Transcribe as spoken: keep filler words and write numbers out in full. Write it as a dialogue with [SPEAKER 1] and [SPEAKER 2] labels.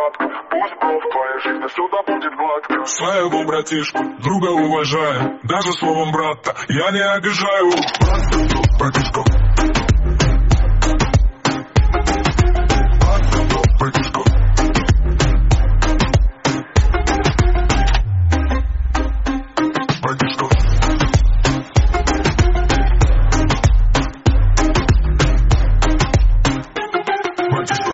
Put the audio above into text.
[SPEAKER 1] сладко. Пусть, бро, в твоей жизни все да будет гладко.
[SPEAKER 2] Своего братишку, друга уважаю. Даже словом брата я не обижаю. Братишку, братишку, братишку.